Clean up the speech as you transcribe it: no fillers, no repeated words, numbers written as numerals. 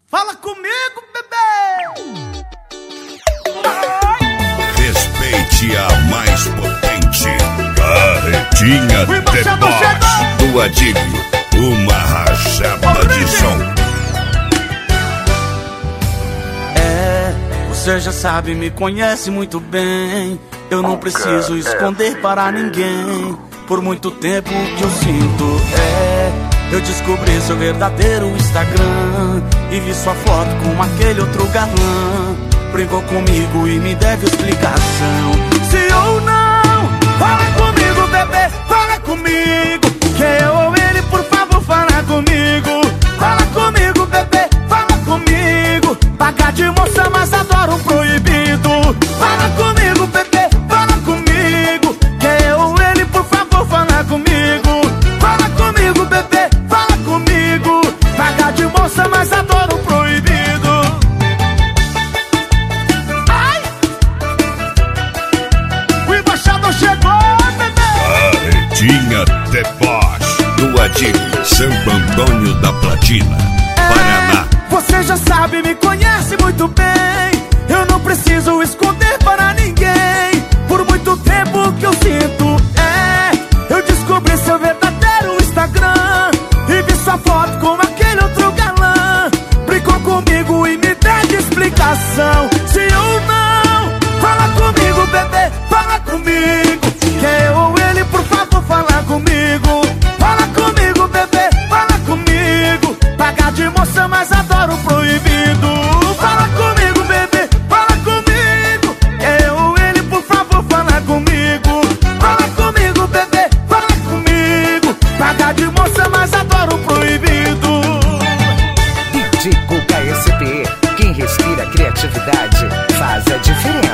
Fala comigo, bebê! Respeite a mais potente, Carretinha The Boss do Adílio, uma rachada de som. Você já sabe, me conhece muito bem. Eu não preciso esconder para ninguém. Por muito tempo o que eu sinto eu descobri seu verdadeiro Instagram e vi sua foto com aquele outro galã. Brigou comigo e me deve explicação. Se ou não, fala comigo, bebê, fala comigo. Que eu ou ele, por favor, fala comigo. Fala comigo, bebê, fala comigo. Pagar de moça, mas adoro um proibido. Fala comigo, bebê, fala comigo. Que eu ou ele, por favor, fala comigo. Fala comigo, bebê, fala comigo. Pagar de moça, mas adoro um proibido. Ai! O embaixador chegou, bebê! Carretinha The Boss do Adílio, Santo Antônio da Platina, Paraná. Você já sabe, me conhece muito bem. Eu não preciso esconder para ninguém. Por muito tempo que eu sinto eu descobri seu verdadeiro Instagram e vi sua foto com aquele outro galã. Brigou comigo e me deve explicação. Se ou não, fala comigo, bebê, fala comigo. Que eu ou ele, por favor, fala comigo. Fala comigo, bebê, fala comigo. Pagar de moça, mas adoro proibido. Fala comigo, bebê, fala comigo. Eu ou ele, por favor, fala comigo. Fala comigo, bebê, fala comigo. Pagar de moça, mas adoro proibido. DJ Guga SP, quem respira criatividade faz a diferença.